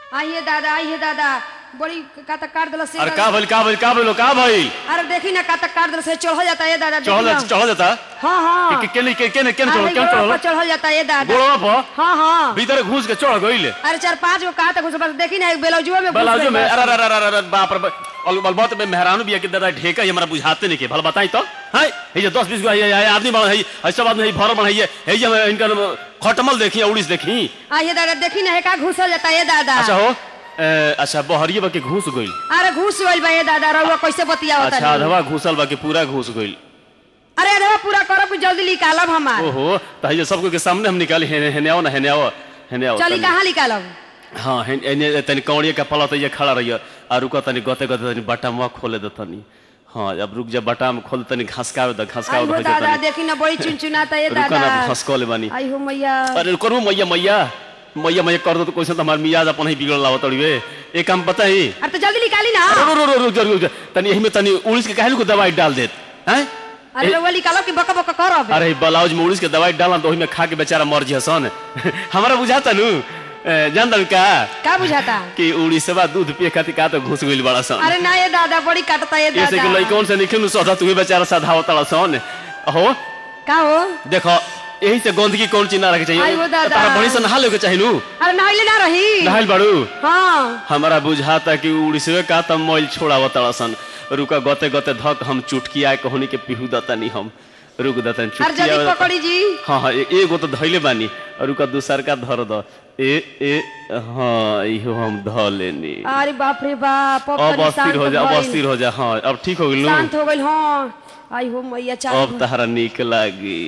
आइए दादा बड़ी काता काट दिला से। अरे का भाई अरे देखी ना काता काट दिला से चढ़ जाता है दादा। चढ़ जाता। हां हां केने चढ़ जाता है दादा। गोड़वा पर हां हां भीतर घुस के चढ़ गइले। अरे 4-5 गो काता घुस बस देखी ना एक बेलौजुआ में अरे बाप रे अलबत में मेहरानू बिया के दादा ढेका हमरा बुझाते नहीं के भल बताई तो है ये जो 10-20 गो है आदमी बन है सब आदमी भर बन है ये इनका खटमल देखी उड़ीस देखी। आइए दादा देखी ना का घुसल जाता है दादा। अच्छा हो अच्छा बहरिया बा के घुस गइल। अरे घुस गइल बा ये दादा रउआ कैसे बतिया होता। अच्छा अधवा घुसल बा के पूरा घुस गइल। अरे अधवा पूरा करब जल्दी निकालब हमार। ओहो त ये सब के सामने हम निकाली हेने आओ चली कहां निकालब। हां हेने तनी कौड़िया का पलत ये खड़ा रहियो आ रुको तनी गते तनी बटामवा खोले द तनी। हां अब रुक जा बटाम खोल तनी घसकावे हो जाता। दादा देखी ना बड़ी चुनचुनाता है दादा। रुको ना घसकोले बानी। आई हो मैया। अरे करू मैया कर दो तो कैसे तो हमार मियाज अपन ही बिगड़ लावत तड़िए एक काम बताई। अरे तो जल्दी निकाली ना। रुक तनी एही में तनी उड़ीस के काहे को दवाई डाल देत हैं। अरे वो निकालो कि बका बका करब। अरे ब्लाउज में उड़ीस के दवाई डालन तो ओही में खा के बेचारा मर जसन। हमरा बुझाता नु जान दन का बुझाता कि उड़ीसवा दूध पिए खातिर का तो घुस गइल बड़ा सन। अरे ना ये दादा बड़ी काटता है दादा। ऐसे कि लइकन से निखिनु सदा तू बेचारा सधावतला सन हो का हो देखो यही से गंदगी कौन चीज ना रखे चाहिए तारा बड़ी से नहा लेके चाहिए नु। अरे नहाइले ना रही नहाइल बाड़ू। हां हमरा बुझाता कि उड़ीसवे का त मैल छोड़ावतला सन। रुका गते धक हम चुटकी आए कहनी के पिहू दतनी हम रुक दतन चुटकी। अरे जल्दी पकड़ी जी। हां एगो तो धइले बानी और रुका दूसर का धर द ए हां इहो हम ध लेनी। अरे बाप रे बाप अब अस्थिर हो जा। हां अब ठीक हो गेल नु शांत हो गेल। हां आई हो मैया चाल अब तहरा नीक लागी।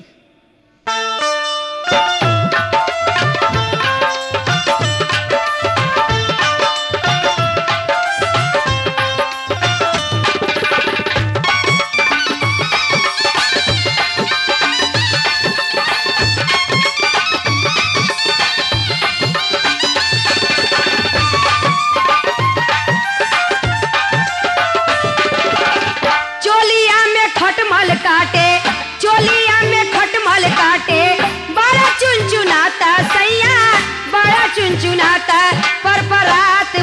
चुनचुनाता परपरात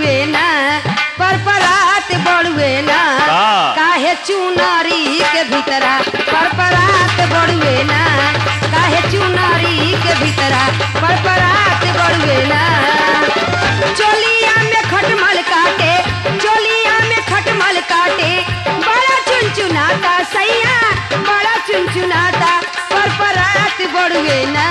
बड़ुए ना काहे चुनरी के भीतरा परपरात बड़ुए ना काहे चुनरी के भीतरा परपरात बड़ुए ना। चोलिया में खटमल काटे बड़ा चुनचुनाता सैया बड़ा चुनचुनाता परपरात बड़ुए ना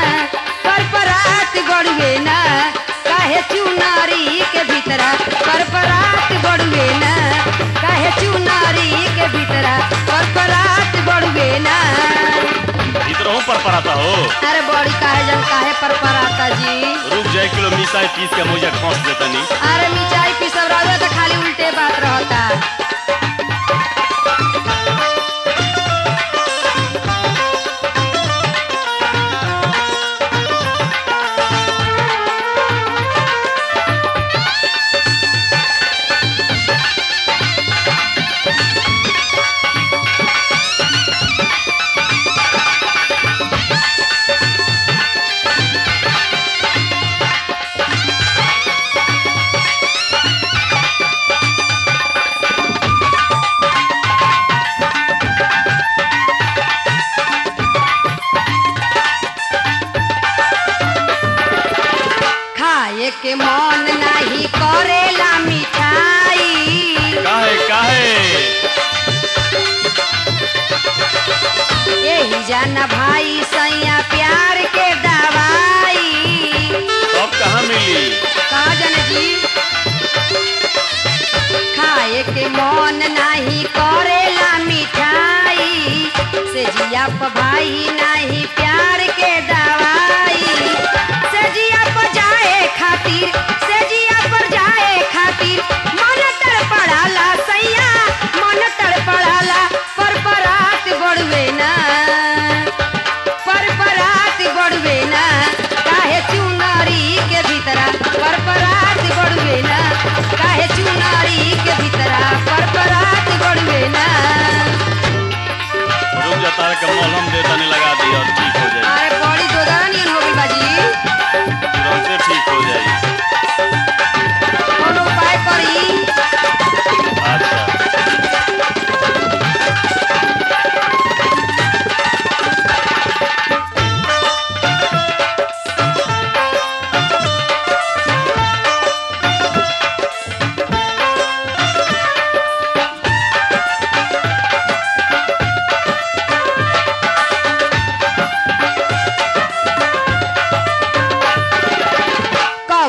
काहे चुनारी के भीतरा परपरात बड़ुए ना काहे चुनारी के भीतरा परपरात बड़ुए ना। भीतरहू परपराता हो। अरे बड़ी काहे परपराता जी। रुक जाए किलो मिसाई पीस के मुझे खोस देतनी। अरे मिसाई पीस रहा तो खाली उल्टे बात रहता। के मन नहीं करेला मिठाई काहे यही जाना भाई सैया प्यार के दवाई अब कहाँ मिली कहाँ जाने जी। खाए के मन नहीं करेला मिठाई से जिया भाई नहीं प्यार के दवाई से जिया पर जाए खातिर मन तड़पड़ाला सैया मन तड़पड़ाला परपरात बड़ुए ना काहे चुनरी के भीतरा परपरात बड़ुए ना काहे चुनरी के भीतरा परपरात बड़ुए ना। रुक जा तार के मलहम दे तने लगा दी और ठीक हो जाए। अरे बड़ी दोदानियन हो गई बाजी तुरंत ठीक हो जाए।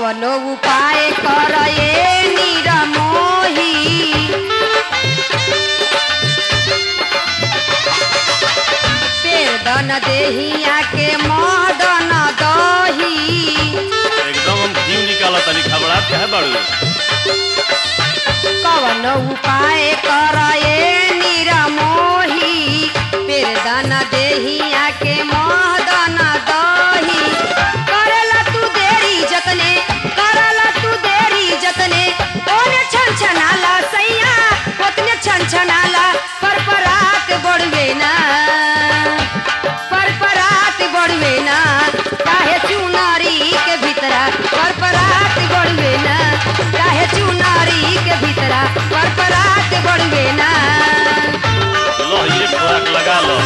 कवनो उपाय कर निरमोही पेड़ दन देहिया के मदन दही एकदम हम घी निकाला तनी खबरात कहे बाड़ू कवन उपाय कर निरमोही पेड़ दन देहिया के मदन दही करला तू देरी जतने करला तू देरी जतने ओने छन छनाला सैया ओतने छन छनाला परपरात बढ़वे ना परपरात बढ़वे ना काहे चुनारी के भीतरा परपरात बढ़वे ना काहे चुनारी के भीतरा परपरात बढ़वे ना लो ये खुराक लगा लो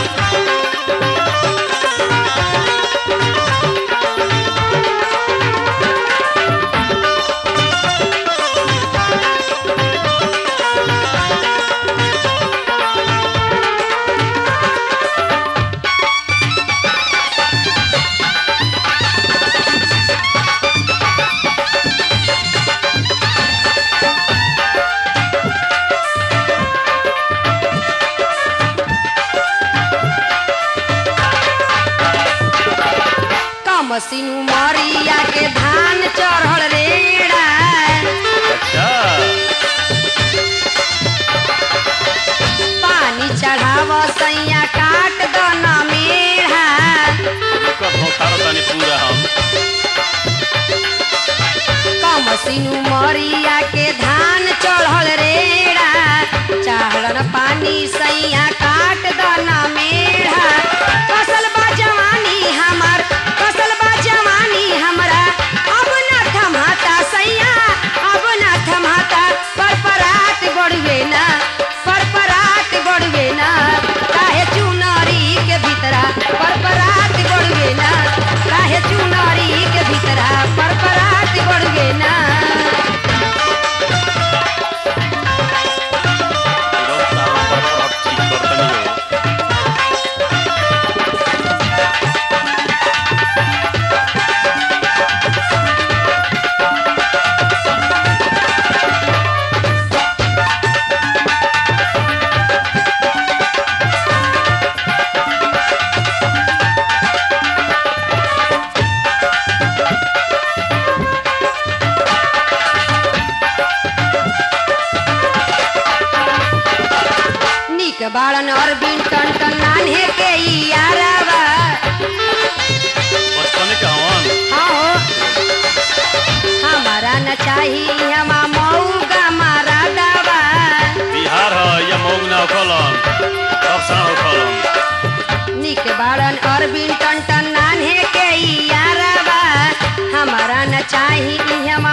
मसीनु मरिया के धान चढ़ल रेड़ा अच्छा पानी चढ़ाव सैया काट दन मेढ़ा पूरा हम कमसिनु मरिया के धान चढ़ल रेड़ा चाहलन पानी सैया काट दन मेढ़ा फसल बा जवानी हमार फसल बा जवानी हमरा अब न थमाता सैया अब न थमाता परपरात बढ़वे ना परपरात बढ़वे ना काहे चुनरी के भीतरा परपरात बढ़वे ना काहे चुनरी के भीतरा परपरात बढ़वे ना बाड़न और बिन टन टन नान्हे के यारावा बचपन के हवन हाँ हो हमारा न चाहिए हमा मऊगा मारा दावा बिहार है या मऊग ना होखलन सब सा होखलन निक बाड़न और बिन टन टन नान्हे के यारावा हमारा न चाहिए